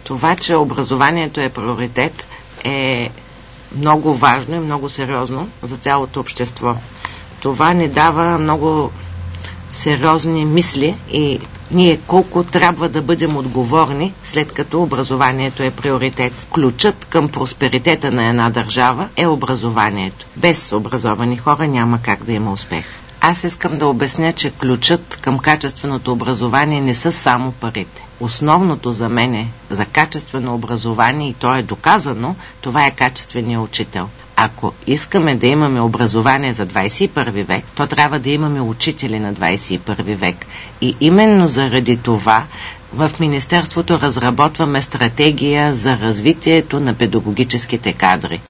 Това, че образованието е приоритет, е много важно и много сериозно за цялото общество. Това ни дава много сериозни мисли и ние колко трябва да бъдем отговорни, след като образованието е приоритет. Ключът към просперитета на една държава е образованието. Без образовани хора няма как да има успех. Аз искам да обясня, че ключът към качественото образование не са само парите. Основното за мен за качествено образование, и то е доказано, това е качественият учител. Ако искаме да имаме образование за 21 век, то трябва да имаме учители на 21 век. И именно заради това в Министерството разработваме стратегия за развитието на педагогическите кадри.